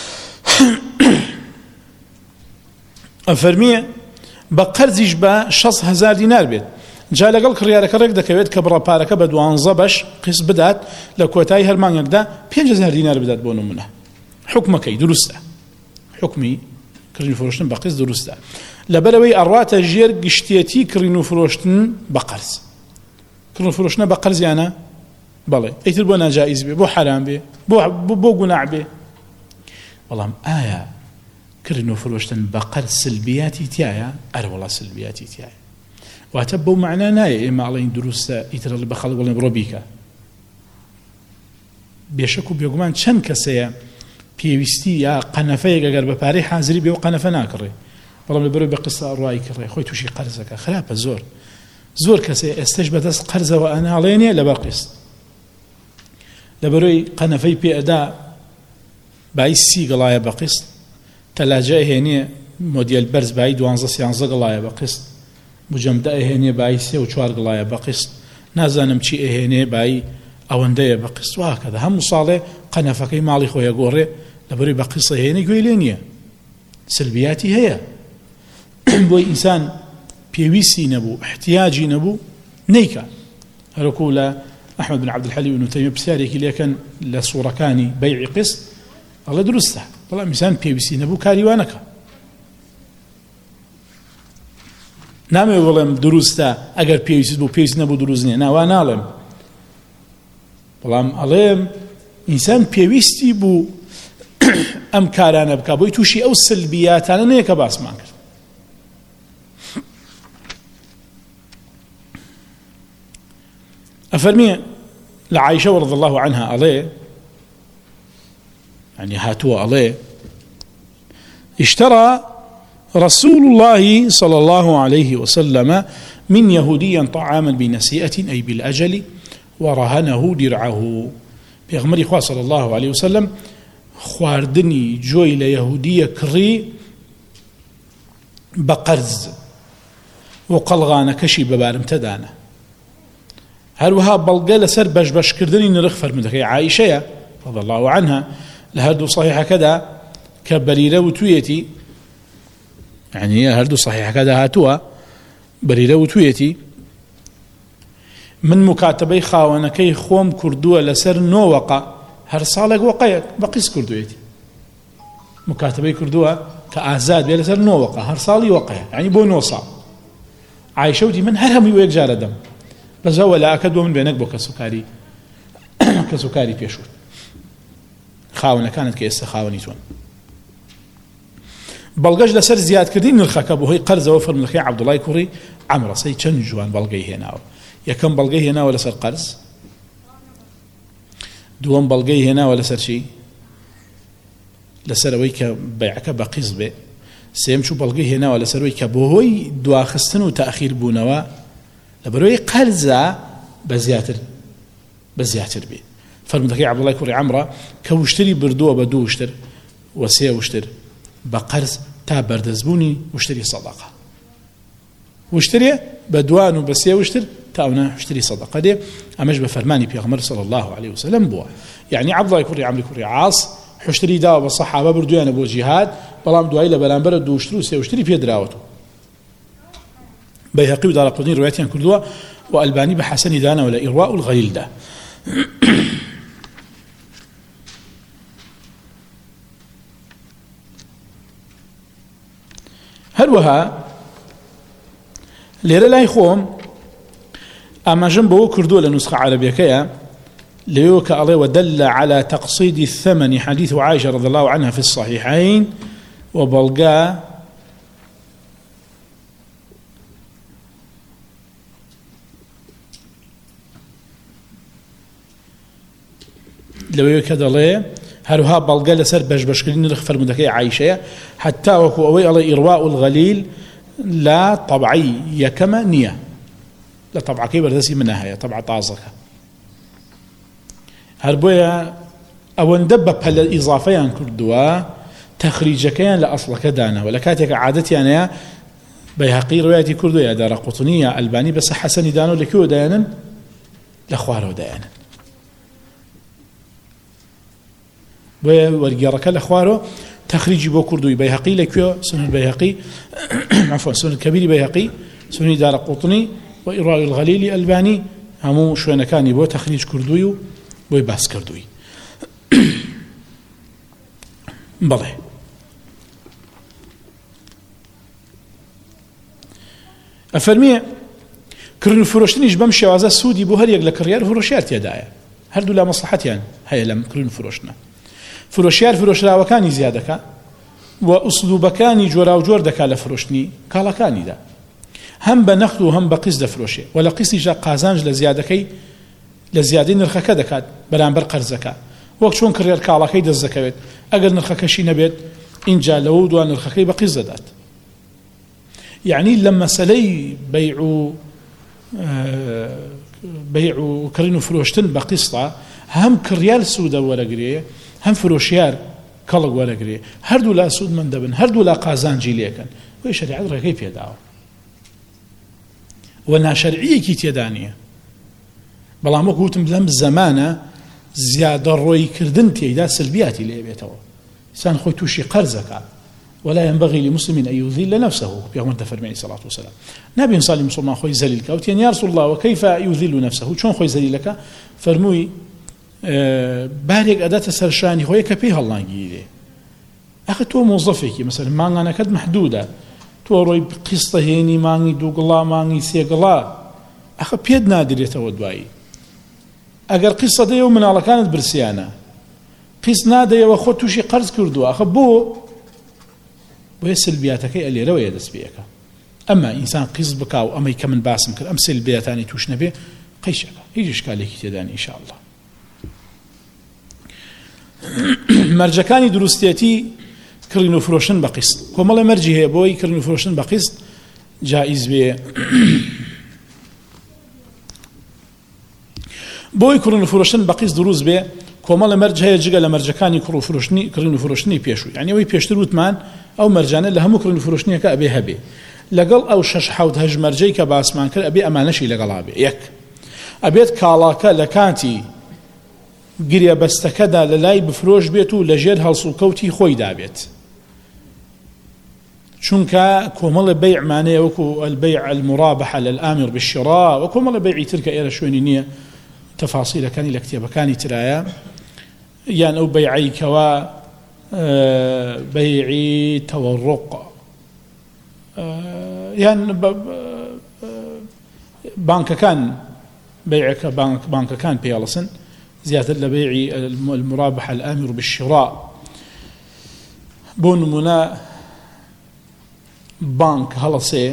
ئەفەرمیە بە قەرزیش بە شەست هەزار دینار بێت جا لەگەڵ کڕیارەکە ڕێک دەکەوێت کە بڕە پارەکە بە دوانزە بەش قیس بدات لە کۆتایی هەر مانگێکدا پێنج هەزار دینار بدات بۆ نمونە حکمەکەی دروستە حکمی کڕین و فرۆشتن بە قیس دروستە لەبەرەوەی ئەڕواتە ژێر گشتێتی کڕین و فرۆشتن بە قەرز کڕین و فرۆشتنە بە قەرزیانە بەڵێ ئیتر بۆ ناجائیز بێ بۆ حرام بێ بۆ گوناح بێ بەڵام ئایا کردن و فرۆشتن بە قەرز سلبیاتی تایە ئەرە وەڵا سلبیاتی تایە واتە بەو معنە نایە ئێمە ئەڵێین دروستە ئیتر بە خەڵک بڵێن بڕۆ بیکە بێشەک و بێگومان چەند کەسەیە پێویستی یا قەنەفەیەک ئەگەر بە پارەی حازری بێ و قەنەفە ناکڕێ بەڵام لەبەرەوەی بە قسە ڕوایی کڕێ خۆی تووشی قەرزەکە خراپە زۆر زۆر کەسێ ئێستش بەدەست قەرزەوە ئەناڵێنێ لەبەر قیست لەبەرەوەی قەنەفەی پێئەدا بای سی گەڵایە بە قیست تەلاجە هێنێ مۆدیل بەرز بای دوانزە سیانزە گەڵایە بە قیست مجەمدە ئەهێنێ بای سێ و چوار گڵایە بە قیست نازانم چی ئەهێنێ بای ئەوەندەیە بە قیست واکەدا هەموو ساڵێ قەنەفەکەی ماڵی خۆیە گۆڕێ لەبەرەوەی بە قیست ئەهێنێ گوێی لێ نییە سلبیاتی هەیە بۆی ئینسان پێویستی نەبوو احتیاجی نەبوو نەیکە هەرۆکو لە ئەحمەد بن عەبدولحەلیم بن تەیمیە پرسیارێکی لێکەن لە سوورەکانی بەیعی قیست ئەڵێ دروستە بەڵام ئینسان پێویستی نەبوو کاری وانەکە نامێ بڵێم دروستە ئەگەر پێویست بوو پێویست نەبوو دروست نییە ناوا ناڵێم بەڵام ئەڵێم ئینسان پێویستی بوو ئەم کارانە بکە بۆی تووشی ئەو سلبیاتانە نەیە کە باسمان کرد ئەفەرمیە لە عایشە رضی الله عنها ئەڵێ يعني هاتوا عليه اشترى رسول الله صلى الله عليه وسلم من يهوديا طعاما بنسيئة أي بالأجل ورهنه درعه بيغمري خواه صلى الله عليه وسلم خواردني جوي ليهودية كري بقرز وقلغانا كشي ببارم تدانا هروها بلغة لسر بش بش كردني نرخ فرمدك عائشة رضي الله عنها لهردو صحيحة كذا كبريرة وتويتي يعني هردو صحيحة كذا هاتوا بريرة وتويتي من مكاتبي خاونكي خوم كردوة لسر نووقة هر صالك وقيت بقيس كردويتي مكاتبي كردوة كأعزاد بي لسر نووقة هر صالي وقيت يعني بو نوصال عايشة ودي من هرهم يويك جار دم بس هو لا أكدو من بينك بو كسوكاري كسوكاري بيشوت خاونة كانت كيسة خاونيتون بلغج لسر زياد كردين نرخك بوهي قرز وفر من الخي عبد الله كوري عمره سي چند جوان بلغي هنا يكم بلغي هنا ولا سر قرز دوام بلغي هنا ولا سر شي لسر ويك بيعك بقيز بي سيم شو بلغي هنا ولا سر ويك بوهي دواخستن وتأخير بونوا لبروي قرزة بزياتر بزياتر بي فرمدك عبد الله كوري عمره كوشتري بردوه بدو وشتر وسيه وشتر بقرز تا بردزبوني وشتري صدقه وشتري بدوان وبسيه وشتر تاونا وشتري صدقه دي امش بفرماني بيغمر صلى الله عليه وسلم بوا يعني عبد الله كوري عمرو كوري عاص حشتري داو بالصحابه بردوان ابو جهاد بلام دوای لبرانبر دوشترو سيه وشتري بيدراوتو بيهقي ودار قطني روايتين كردوا وألباني بحسن دانا ولا إرواء الغليل ده هروها ليرة لا يخوم أما جنبه كردوا لنسخة عربية كيا ليوك الله ودل على تقصيد الثمن حديث عائشة رضي الله عنها في الصحيحين وبلغا لو يكذا ليه هروها بلغا لسر باش بشكلين الخفر مدكية عائشة حتى وكو أوي الله إرواء الغليل لا طبعي يكما نية لا طبعا كي بردسي منها هي طبعا طازك هربويا أو اندب بهال إضافيان كردوا تخريج كيان لأصل كدانا ولا كاتك عادتي أنا بيهقي روايتي كردوا يا دار قطنية ألباني بس حسن دانو لكيو دانا لأخواره دانا بويا ورقيرك لأخواره تخريج بو كردوي بيهقي لكيو سنن البيهقي عفوا سنن الكبير بيهقي سنن دار قطني وإراء الغليل ألباني همو شوينة كان يبو تخريج كردوي بوي باس كردوي بله أفرمي كرن فروشتنيش بمشي وعزا السودي بو هر يقلق ريال فروشيات يدايا هر دولا مصلحتيان هيا لم كرن فروشنا فروشيار فروش راوكاني زيادك وأسلوبكاني جورا وجور دكا لفروشني كالاكاني دا هم بنخد وهم بقيس دفروشي ولا قيسي جا قازانج لزيادكي لزيادين نرخك دكات برانبر قرزكا وقت شون كرير كالاكي دزكويت اگر نرخكشي نبيت إن جا لو دوان نرخكي بقيس دات يعني لما سلي بيعوا آه بيعوا كرينو فروشتن بقيسطا هم كريال سودا ورقريه هم فروشيار كالق ورقريه هردو لا سود من دبن هردو لا قازانجي ليكن وي شريعة رخي في داو ونا شرعية كي تيدانية بلا ما قلتم بلام الزمانة زيادة روي كردن تيدا سلبياتي اللي بيتوا إنسان خوي توشي قرزك ولا ينبغي لمسلم أن يذل نفسه بيغمر تفرمي عليه الصلاة والسلام نبي صلى الله عليه خوي زليلك وتين يا رسول الله وكيف يذل نفسه شون خوي زليلك فرموي آه بارك أداة سرشاني خوي كبيها الله جيده أخي تو موظفك مثلا ما أنا كد محدودة تو روي قصة هيني ماني دوغلا ماني سيغلا أخي بيد نادر يتودواي أجر قصة دي يوم من على كانت برسيانة قصة نادية وخوتو شي قرض كردوا أخي بو بو سلبياتك اللي روي دسبيك أما إنسان قص بكاو أما يكمن باسم كر أم سلبياتاني توش نبي قيشك يجي إشكالك تداني إن شاء الله مرجكاني دروستيتي كرينو فروشن بقسط كمال مرجي هي بوي كرينو فروشن بقسط جائز بي بوي كرينو فروشن بقسط دروز بي كمال مرج هي جيجا لمرجكاني كرو فروشني كرينو فروشني بيشو يعني وي بيشتروت مان او مرجانه لهم كرينو فروشني كابي هبي لقل او شش حوت هج مرجي كباسمان كر ابي امانشي لقل ابي يك ابيت كالاكا لكانتي قرية بستكدا للاي بفروش بيتو لجير هالسوكوتي خوي دابيت شونكا كومال بيع معناه وكو البيع المرابحة للآمر بالشراء وكومال بيع تلك إيرا شوينينية تفاصيل كاني لكتيبة كاني ترايا يعني أو بيعي كوا بيعي تورق يعني بانك كان بيعك بانك بانك كان بيالسن زيادة لبيع المرابحة الآمر بالشراء بون منا بانك هلسي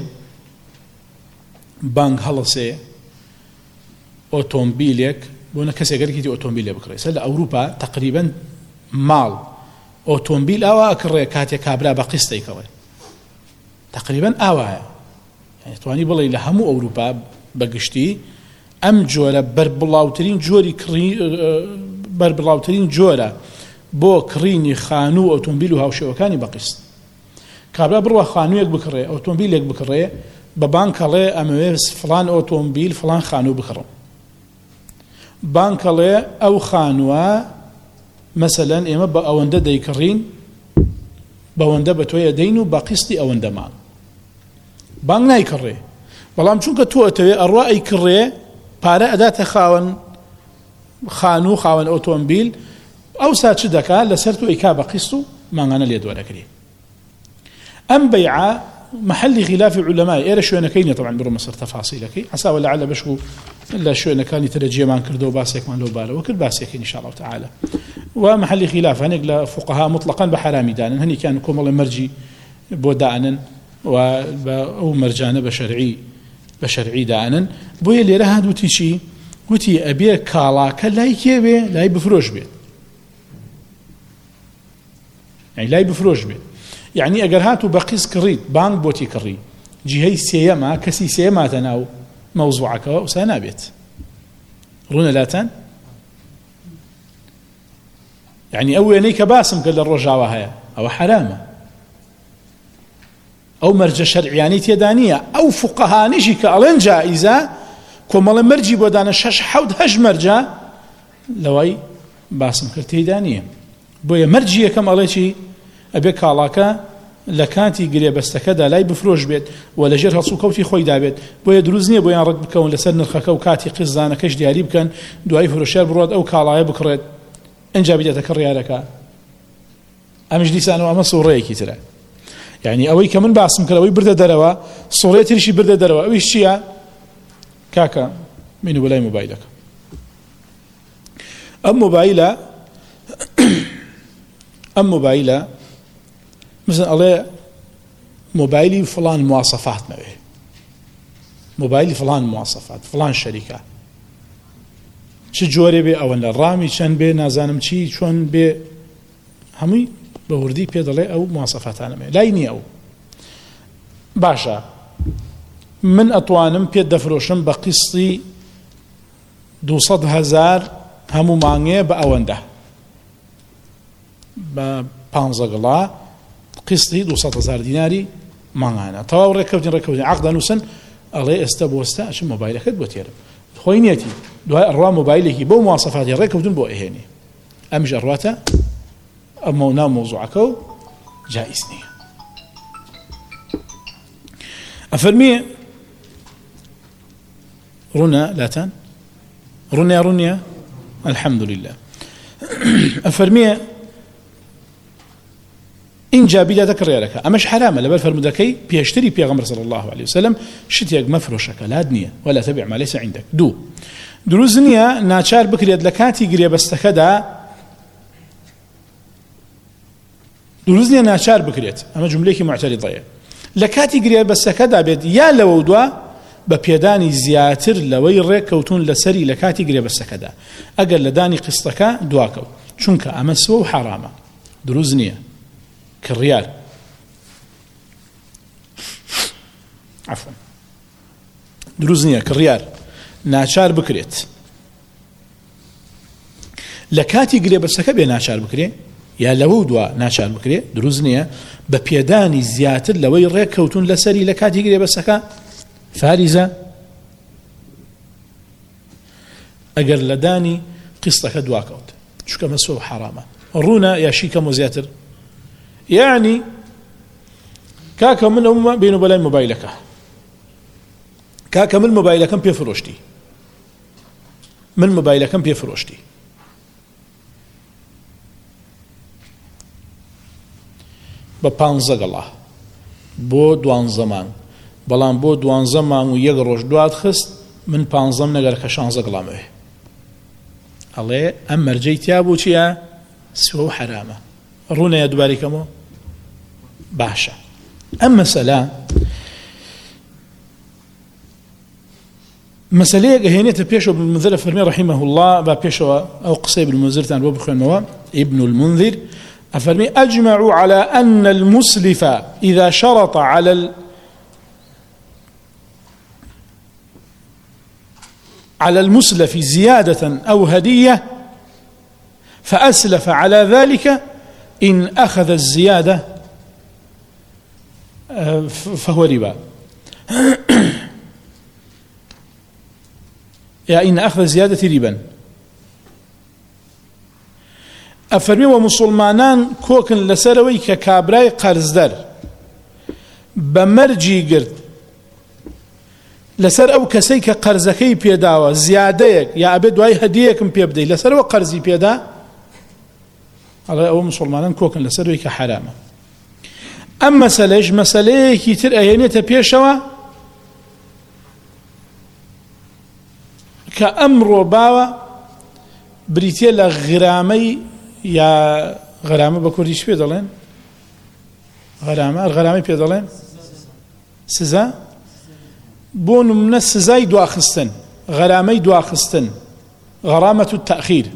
بانك هلسي أوتومبيليك بونا كسي قال كيتي أوتومبيلي بكري سلا أوروبا تقريبا مال أوتومبيل أو أكري كاتي كابرا بقستي كوي تقريبا أوايا يعني تواني بالله لهمو أوروبا بقشتي أم جورا بربلاوترين جوري كري بربلاوترين جورا بو كريني خانو أوتومبيلو هاوشوكاني بقسط كابلا بروا خانو يك بكري أوتومبيل يك بكري ببانك لي أمويس فلان أوتومبيل فلان خانو بكرم بانك لي أو خانوا مثلا إما بأوندا ديكرين بأوندا بتويا دينو بقسطي أوندا مال بانك نايكري بەڵام چونکە تۆ ئەتەوێ ئەڕوا ئەی کڕێ پارە ئەداتە خاوەن خان و خاوەن ئۆتۆمبیل ئەوسا چ دەکات لەسەر تۆ ئەیکا بە قیست و ماڭانە لێ دۆرەکرێ. ئەم بەیعە محلی خلافی علەمای ئێرە شوێنەکەی نیە طبعا بڕۆمە سەر تەفاسیلەکەی عەسا وەلەعەلە بەش و لە شوێنەکانی ترە جێمان کردەوە باسێکمان لەو بارەوە کرد باسێکی ئینشاء الله تعالى و محلی خلاف هەنێک لە فقها مطلقاً بە حرامی دانن هەنێکیان کۆمەڵی مەرجی بۆ دانن و ئەو مەرجانە بە شەرعی بە شەرعی دانن بۆیە لێرە هاتووتی چی وتی ئەبێ کاڵاکە لای کێ بێ لای بفرۆش بێت یعنی لای بفرۆش بێت یعنی ئەگەر هاتوو بە قیس کڕیت بانگ بۆتی کڕی جیهەی سێیەمە کەسی سێیەماتە ناو مەوزوعەکەەوە ئەوسا نابێت ڕوونە لاتەن یعنی ئەو وێنەی کە باسم کرد لە ڕۆژاوە هەیە ئەوە حرامە ئەو مەرجە شەرعیانی تێدا نییە ئەو فوقەهانیشی کە ئەڵێن جائیزە کۆمەڵە مەرجی بۆ دانە شەش حەوت هەژ مەرجە لەوەی باسم کرد تێدا نییە بۆیە مەرجی یەکەم ئەڵێ چی ئەبێ کاڵاکە لە کاتی گرێبەستەکەدا لای بفرۆش بێت و لەژێر هەڵسوو کەوتی خۆی دابێت بۆیە دروست نییە بۆیان ڕەت بکەون لەسەر نرخەکە و کاتی قیزدانەکەش دیاری بکەن دوای فرۆشیار بڕات ئەو کاڵایە بکڕێت ئەنجا بدێتە کڕیارەکە ئەمش دیسانەوە ئەمە سوڕەیەکی ترە یعنی ئەوەی کە من باسم کردەوەی بردە دەرەوە سوڕەیە تریشی بردە دەرەوە ئەویش چییە کاکە مینو بەلای مۆبایلەکە ئەم مۆبایلە ئەم مۆبایلە مثلا ئەڵێ مۆبایلی فلان مواصفات نەوێ مۆبایلی فلان مواصفات فلان شەریکە چ جۆرێ بێ ئەوەن لە ڕامی چەند بێ نازانم چی چۆن بێ هەمووی بە وردی پێ دەڵێ ئەو مواصفاتانەمێ لای نییە ئەو باشە من ئەتوانم پێت دەفرۆشم بە قیستی دووسەد هەزار هەموو مانگێ بە ئەوەندە بە پانزە گڵا قستی دووسەد هەزار دیناری ماڭانە تەواو ڕێککەوتین ڕێککەوتین عەقد دەنووسن ئەڵێ ئێستا بۆ ئێستا ئەچم مۆبایلەکەت بۆ تێرم خۆی نێتی دوای ئەڕوا مۆبایلێکی بۆ مواصفاتی ڕێککەوتن بۆ ئەهێنێ ئەمیش ئەڕواتە ئەمە ناو مۆزوعەکە و جائز نییە ئەفەرمیێ ڕوونە لاتان ڕوونیا ڕوونیا الحەمد لله ئەفەرمیێ اینجا بیداتە کڕیارەکە ئەمەش حرامە لەبەر فەرمودەکەی پێشتری پێغەمبەر صلی الله عليه وسلم شتێک مەفرۆشەکە لاد نییە ولا تبع ما ليس عندك دوو دروست نییە ناچار بکرێت لە کاتی گرێبەستەکەدا دروست نییە ناچار بکرێت ئەمە جوملەیەکی معتەرضەیە لە کاتی گرێبەستەکەدا بێت یا لەوە دووە بە پێدانی زیاتر لەوەی ڕێککەوتون لەسەری لە کاتی گرێبەستەکەدا ئەگەر لە دانی قستەکە دواکەوت چونکە ئەمە سوە و حرامە دروست نییە كريال عفوا دروزنيا كريال ناچار بكريت لكاتي قري بسكه بي ناچار بكري يا لو دوا ناچار بكري دروزنيا بپيداني زياتر لوي ريكوتون لسري لكاتي قري بسكه فارزه اگر لداني قصتك دواكوت شو كما سو حرامه رونا يا شيكا مزياتر يعني كاكا من أمة بينه بلاي موبايلك كاكا من موبايلك بي فروشتي من موبايلك بي فروشتي بپانزە گەڵا بۆ دوان زەمان بەڵام بۆ دوان زەمان و یەک ڕۆژ دوات خست من پانزەم نەگەر کە شانزە گڵامەوێ ئەڵێ ئەم مەرجەی تیا بوو چییە سوە و حرامە ڕوونەیە دووبارێکەمەوە باشە ئەم مەسەلە مەسەلەیەک ئەهێنێتە پێشەوە ابن المنذر فەرمێ رحمه الله با پێشەوە ئەو قسەی ابن المنذرتان بۆ بخوێنمەوە ابن المنذر أفرمي أجمعوا على أن المسلف إذا شرط على ال على المسلف زيادة أو هدية فأسلف على ذلك إن أخذ الزيادة فهو ربا يعني إن أخذ الزيادة ربا أفرمي ومسلمانان كوكن لسروي ككابراي قرزدر بمرجي قرد لەسەر ئەو کەسەی کە قەرزەکەی پێداوە زیادەیەک یا ئەبێ دوای هەدیەکم پێ بدەیت لەسەرەوە قەرزی پێدا ئەڵێ ئەوە مسلمانان کۆکن لەسەروەی کە حرامە. ئەم مەسەلەش مەسەلەیەکی تر ئەهێنێتە پێشەوە کە ئەمڕۆ باوە بریتێ لە غرامەی یا غرامە بە کوردیش پێ دەڵێن غرامە غرامەی پێ دەڵێن سزا بۆ نمونە سزای دواخستن غرامەی دواخستن غرامەت التەخیر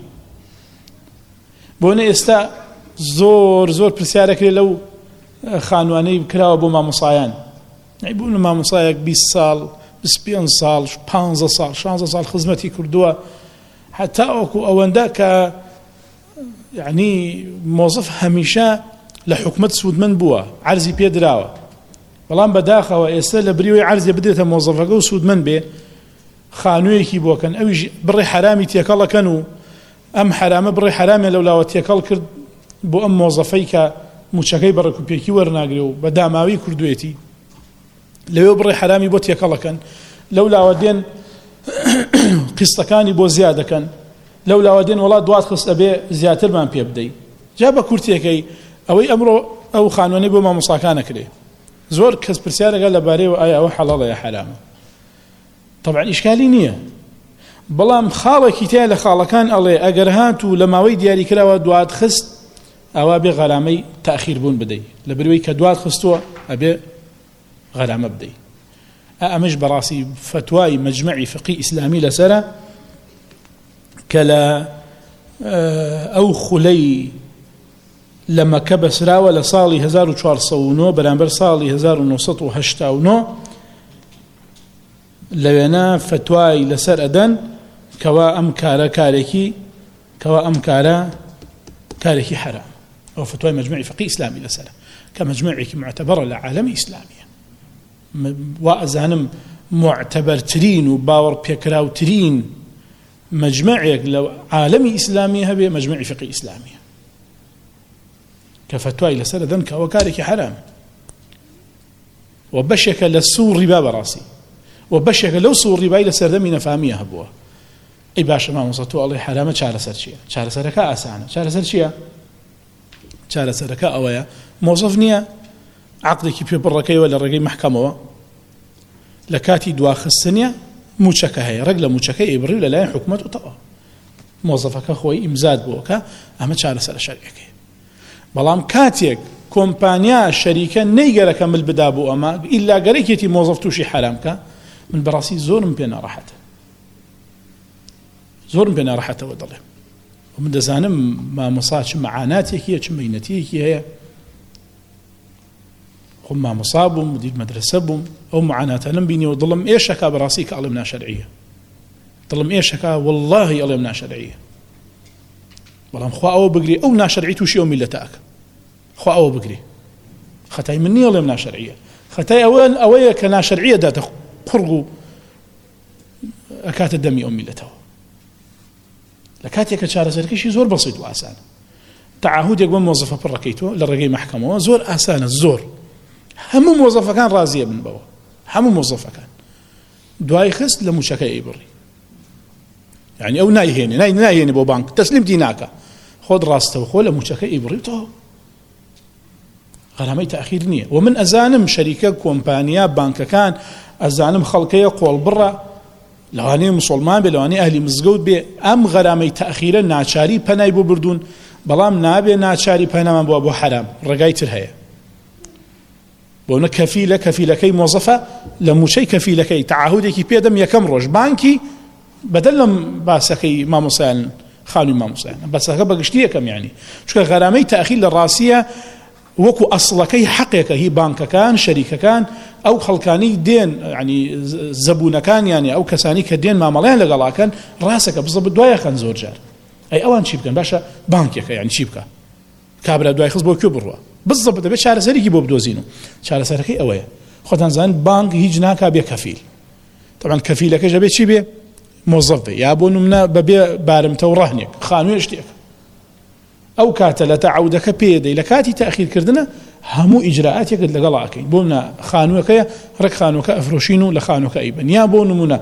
بۆنە ئێستا زۆر زۆر پرسیارەکرێ لەو خانوانەی کراوە بۆ مامۆسایان بوون مامۆسایەک بیست ساڵ بیست و پێنج ساڵ پانزە ساڵ شانزە ساڵ خزمەتی کردووە حتا ئەوکو ئەوەندە کە یعنی مۆزف هەمیشە لە حکومەت سوودمەند بووە عەرزی پێ دراوە بەڵام بەداخەوە ئێستا لە بریوەی عەرزێ بدرێتە مۆزەفەکە و سوودمەند بێ خانوویەکی بۆکەن ئەویش بڕێ حرامی تێکەڵەکەن و ئەم حرامە بڕێ حرامێ لەولاوە تێکەڵ کرد بۆ ئەم مۆزەفەی کە موچەکەی بەڕێکوپێکی وەرناگرێ و بە داماوی کردوێتی لەوێ بڕێ حرامی بۆ تێکەڵەکەن لەولاوە دێن قستەکانی بۆ زیادەکەن لەولاوە دێن وڵات دوات خست ئەبێ زیاترمان پێ بدەی جا بە کورتێکەی ئەوەی ئەمڕۆ ئەو خانوانەی بۆ مامۆساکانەکرێ زۆر کەس پرسیارەکە لەبارەیەوە ئایا ئەوە حەڵاڵە یا حرامە طبعا ئیشکالی نییە بەڵام خاڵێکی تایە لە خاڵەکان ئەڵێ ئەگەر هات و لە ماوەی دیاریکراوە دوات خست ئەوە بێ غەرامەی تاخیر بوون بدەی لە بروی کە دوات خستووە ئەبێ غەرامە بدەی ئەمەش بەڕاستی فتوای مەجمەعی فقی ئیسلامی لەسەرە کە لە ئەو خولەی لە مەکە بەسراوە لە ساڵی هەزار و چوارسەد و نۆ بەرامبەر ساڵی هەزار و نۆسەد و هەشتا و نۆ لەوێنە فتوای لەسەر ئەدەن کەوا ئەم کارە کارێکی کەوا ئەم کارە کارێکی حرام ئەو فتوای مەجموعی فقی ئیسلامی لەسەرە کە مەجموعێکی معتەبەرە لە عالەمی ئیسلامیە وا ئەزانم معتەبەرترین و باوەڕ پێکراوترین مەجموعێک لە عالەمی ئیسلامی هەبێ مەجموعی فقی ئیسلامیە کە فتوای لەسەر ئەدەن کە ئەوە کارێکی حرام و بەشێکە لە سوور ڕیبا بەڕاستی و بەشێکە لەو سوور ڕیبای لە سەردەمی نەفامیە هەبووە ئەی باشە مامۆستا تۆ ئەڵێ حرامە چارەسەر چییە چارەسەرەکە ئاسانە چارەسەر چییە چارەسەرەکە ئەوەیە مۆزف نییە عەقدێکی پێبڕەکەیەوە لە ڕێگەی مەحکەمەوە لە کاتی دواخستنیە موچەکە هەیە ڕێک لە موچەکەی ئەیبڕی و لەلایەن حکومەت و تەواو مۆزەفەکە خۆی ئیمزاد بووەکە ئەمە چارەسەرە شەریعەکەیە بەڵام کاتێک کۆمپانیا شەریکە نەیگەرەکە مل بدا بۆ ئەمە ئیلا گەرەیەکی مۆزف تووشی حرامکە من بەڕاستی زۆرم پێ ناڕەحەتە زۆرم پێ ناڕەحەتەوە دەڵێم من دەزانم مامۆسا چ مەعاناتێکیە چ مەینەتیەکی هەیە خۆم مامۆسا بووم مدیر مەدرسە بووم ئەو مەعاناتانم بینیەوە دڵم ئێشەکە بەڕاستی کە ئەڵێم ناشەرعیە دڵم ئێشەکە وەڵڵاهی ئەڵێم ناشەرعیە بەڵام خوا ئەوە بگری ئەو ناشەرعی تووشی ئەو میلەتەکە خوا ئەوە بگری خەتای من نییە ئەڵێم ناشەرعیە خەتای ئەوە ئەوەیە کە ناشەرعیە داتە قڕگ و ئەکاتە دەمی ئەو میلەتەوە لە کاتێک کە چارەسەرکەشی زۆر بەسیط و ئاسانە تەعاهودێک بە مۆزەفە پڕەکەیتەوە لە ڕێگەی مەحکەمەوە زۆر ئاسانە زۆر هەموو مۆزەفەکان ڕازیە بن بەوە هەموو مۆزەفەکان دوای خست لە موچەکەی ئەیبڕی یعنی ئەو نایهێنێ نایهێنێ بۆ بانک تەسلیمتی ناکە خۆت ڕاستەوە خۆ لە موچەکەی ئەیبڕیتەوە غەرامەی تاخیر نییە و من ئەزانم شەریکە کۆمپانیا بانکەکان ئەزانم خەڵکەیە قۆڵبڕە لەوانەیە موسڵمان بێ لەوانەیە ئەهلی مزگەوت بێ ئەم غەرامەی تاخیرە ناچاری پەنای بۆ بردوون بەڵام نابێ ناچاری پەنامان بووە بۆ حرام ڕێگای تر هەیە بۆنە کەفیلە کەفیلەکەی مۆزەفە لە موچەی کەفیلەکەی تەعاهودێکی پێدەم یەکەم ڕۆژ بانکی بەدەل لەم باسەکەی مامۆسایان خانووی مامۆسایان بەسەکە بەگشتی یەکەم یعنی چونکە غەرامەی تاخیر لە ڕاستیە وەکو ئەسڵەکەی حەقێکە هی بانکەکان شەریکەکان ئەو خەڵکانی دێن ینی زەبوونەکان یانی ئەو کەسانی کە دێن مامەڵیان لەگەڵاکەن ڕاستەکە بزە دوایەخەن زۆر جار ئەی ئەوان چی بکەن باشە بانکێکە یانی چی بکە کابرا دوای خست بۆ کوێ بڕوە بزە دەبێت چارەسەرێکی بۆ بدۆزین و چارەسەرەکەی ئەوەیە خۆتان زانن بانک هیچ ناکا بێ کەفیل طبعا کەفیلەکەش دەبێت چی بێ مۆزەف بێ یا بۆ نمونە بەبێ بارمتە و ڕەهنێک خانووی شتێک أو كاتلة تعودك بيدي لكاتي تأخير كردنا همو إجراءات يقد لقلاكي بونا خانوك رك خانوك أفروشينو لخانوك أيبن يا بون منا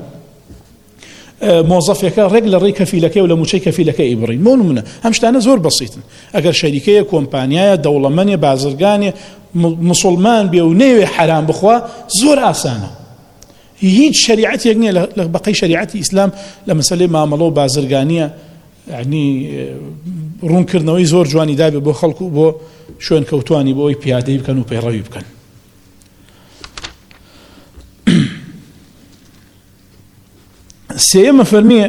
موظفك رجل ري كفيلك ولا مشي كفيلك إبرين مو نمنا همش أنا زور بسيط أجر شركة كومبانيا دولة منيا بازرقانية مسلمان بيونيو حرام بخوا زور آسانة هيج شريعتي يجني لبقي شريعتي إسلام لما سلم عملوا بازرقانية يعني رون كرنوي زور جواني دابي بو خلقو بو شون كوتواني بو بياده يبكن وبيروي يبكن سيما فرمية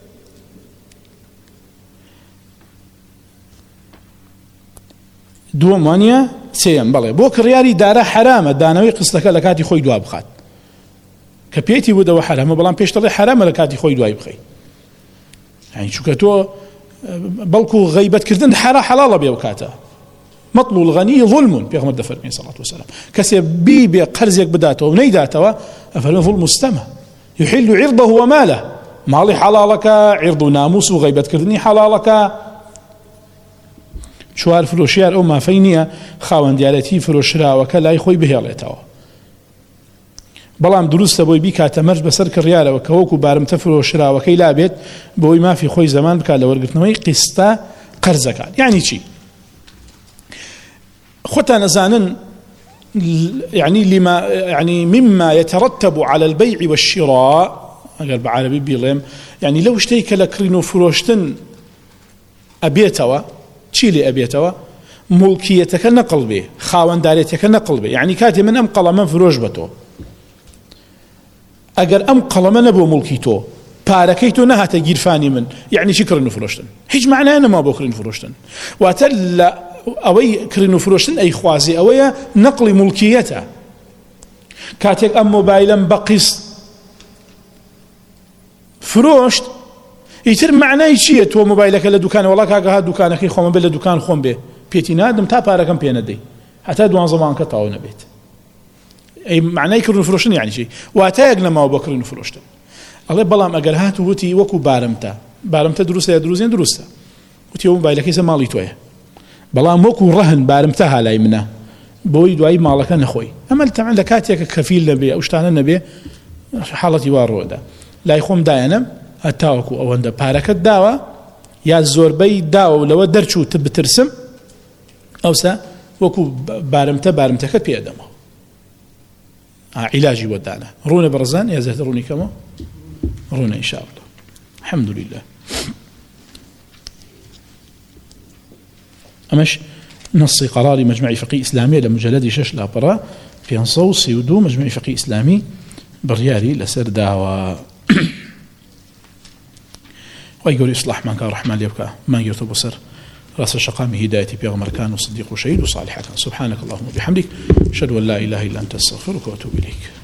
دو مانيا سيم بلي بو كرياري دارا حرامة دانوي قصتك لكاتي خوي دوا بخات كبيتي بودا حرامة بلان بيشتري حرامة لكاتي خوي دوا بخي يعني شو كتو بلكو غيبة كردن حرا حلال بيوكاتا مطلو الغني ظلم بيغمر دفر من صلى الله عليه وسلم كسي بي بي قرزيك بداته ونيداته أفعله ظلم مستمع يحل عرضه وماله مالي حلالك عرض ناموس وغيبة كردني حلالك شوار فروشيار أو ما فينية خاوان ديالتي فروشرا وكلا يخوي به عليتوا بلام دروست بوي بي كاتمرج بسر كرياله وكوكو بارمته فروشرا وكي لابيت بوي ما في خوي زمان بكا لورقتنوي قسطه قرزك يعني شي خطا زانن يعني لما يعني مما يترتب على البيع والشراء قال بعربي بيلم يعني لو اشتيك لكرينو فروشتن ابيتوا تشيلي ابيتوا ملكيتك نقل به خاوان داريتك نقل به يعني كاتي من ام قلم فروش بتو اگر ام قلم نبو ملكيتو باركيتو نهات جيرفاني من يعني شكر فروشتن هيج معناه انا ما بكرين فروشتن واتل اوي كرينو فروشتن اي خوازي اوي نقل ملكيته كاتيك ام موبايلا بقيس فروشت يتر معناه شيء تو موبايلك لدكان والله كاغا هاد دكانك خوم بلا دكان خوم به بيتي نادم تا باركم بيندي حتى دوان زمان كطاو نبيت اي معناه كرينو فروشتن يعني شيء واتاغنا ما بكرينو فروشتن الله بلام اگر هات وتي وكو بارمتا بارمتا دروسه دروزين دروسه وتي موبايلك يسمالي تويه بلام وكو رهن بارمتها لاي منه بوي دواي مالك نخوي اما طبعا لكاتيك كفيل نبي او شتان نبي حالتي واروده لا يخوم داينم اتاوكو او عند باركت داوا يا زوربي داوا لو درچو تبترسم او سا وكو بارمته بارمتك بيدم علاجي ودانا رونا برزان يا زهد روني كما رونا ان شاء الله الحمد لله أمش نص قرار مجمع فقه إسلامي لمجلد شش لابرا في أنصو سيودو مجمع فقه إسلامي بريالي لسر دعوة ويقول إصلاح من كان رحمن ليبكى ما يرتب سر راس الشقام هدايتي بيغمر كان وصديق وشهيد وصالح كان سبحانك اللهم وبحمدك أشهد أن لا إله إلا أنت أستغفرك وأتوب إليك